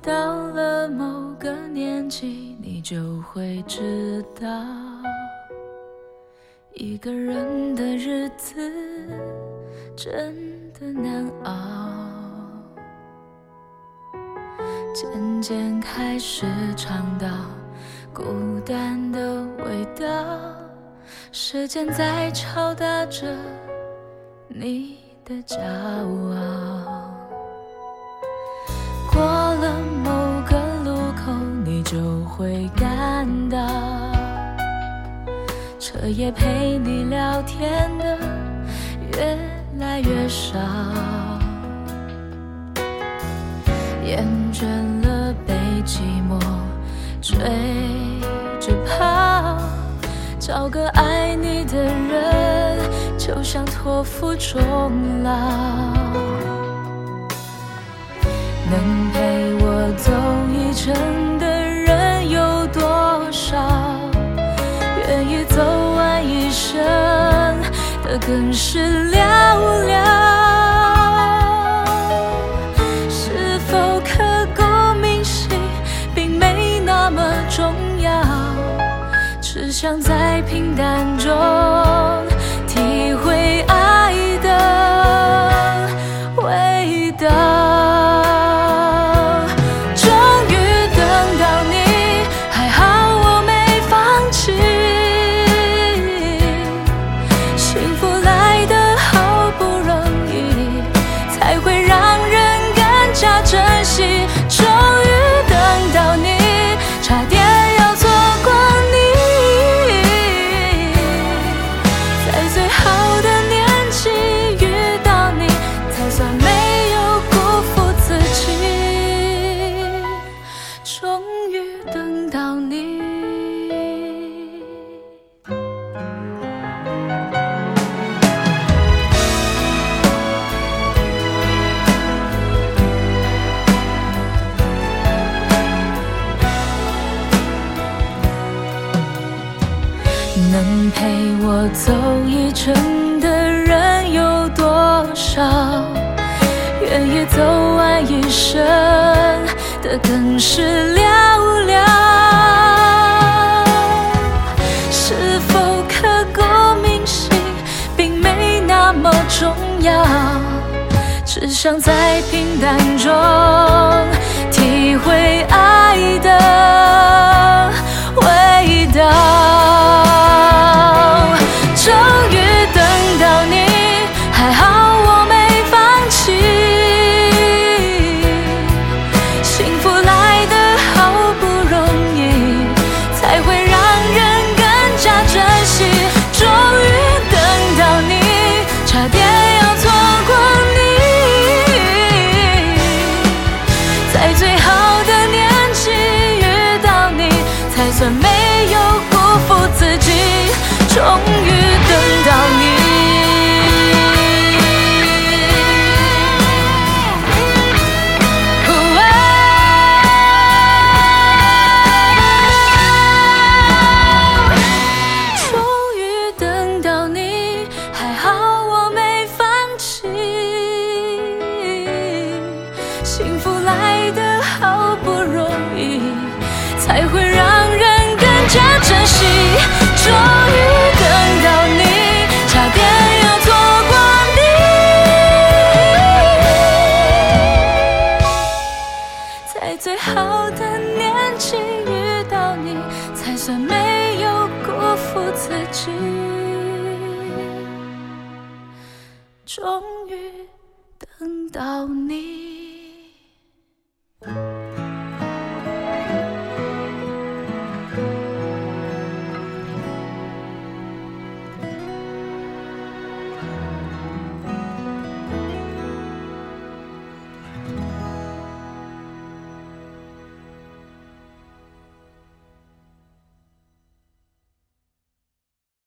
到了某个年纪，你就会知道，一个人的日子真的难熬。渐渐开始尝到孤单的味道，时间在敲打着你的骄傲。过了某个路口，你就会感到，彻夜陪你聊天的越来越少，厌倦了被寂寞追着跑，找个爱你的人就像托付终老。能陪我走一程的人有多少？愿意走完一生的更是寥寥。是否刻骨铭心并没那么重要，只想在平淡中体会爱的味道。能陪我走一程的人有多少？愿意走完一生的更是寥寥。是否刻骨铭心并没那么重要，只想在平淡中体会爱的味道。终于等到你，还好我没放弃。幸福来得好不容易，才会让人更加珍惜。终于等到你，差点要错过你。在最好的年纪遇到你，才算没有辜负自己。终于等到你，终于等到你，还好我没放弃。幸福来得好不容易，才会让人更加珍惜。终于等到你，差点要错过你。在最好的年纪遇到你，才算没有辜负自己。终于等到你。